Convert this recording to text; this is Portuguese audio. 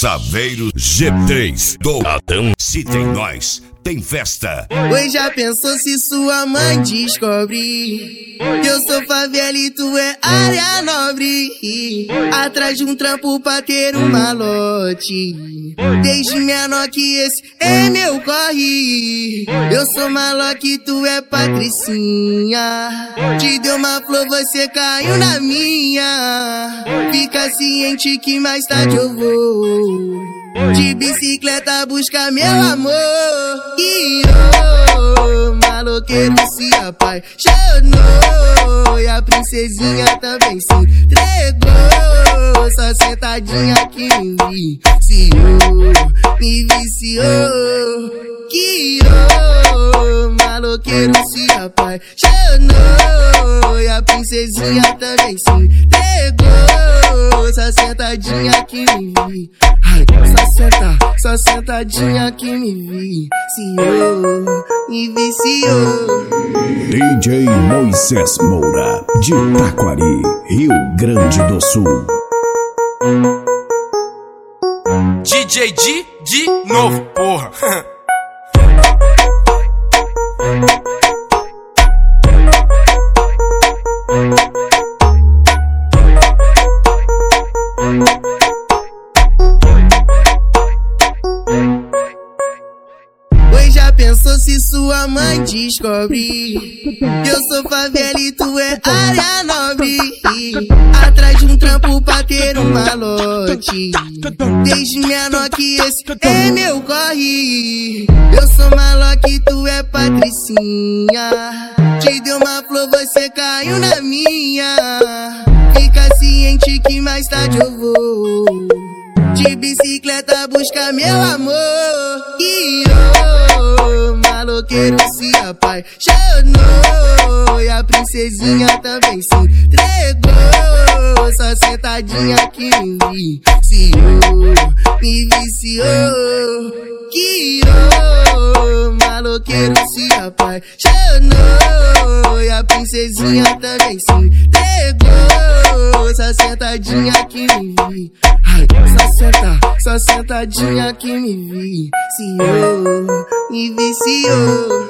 Saveiro G3 do Adão. Se tem nós, tem festa. Oi, já pensou se sua mãe descobre que eu sou favela e tu é área nobre? Atrás de um trampo pra ter um malote. Desde menor que esse é meu corre. Eu sou malote e tu é patricinha. Te deu uma flor, você caiu na minha. Fica ciente que mais tarde eu vou de bicicleta buscar meu amor. E maloqueiro se apaixonou e a princesinha também se entregou. Só sentadinha que me viciou. Que maloqueiro se apaixonou e a princesinha também se entregou. Só sentadinha que me só sentadinha que me viciou. DJ Moisés Moura, de Taquari, Rio Grande do Sul. DJ de novo, porra. Oi, já pensou se sua mãe descobre que eu sou favela e tu é área nobre? Atrás de um trampo pra ter um malote. Desde menor que esse é meu corre. Eu sou malote e tu é patricinha. Te deu uma flor, você caiu na minha. Fica ciente que mais tarde eu vou de bicicleta buscar meu amor. E maloqueiro se apaixonou e a princesinha também se entregou. Só sentadinha que me viciou. Que maloqueiro se apaixonou e a princesinha também se entregou. Só sentadinha que me só sentadinha que me viciou.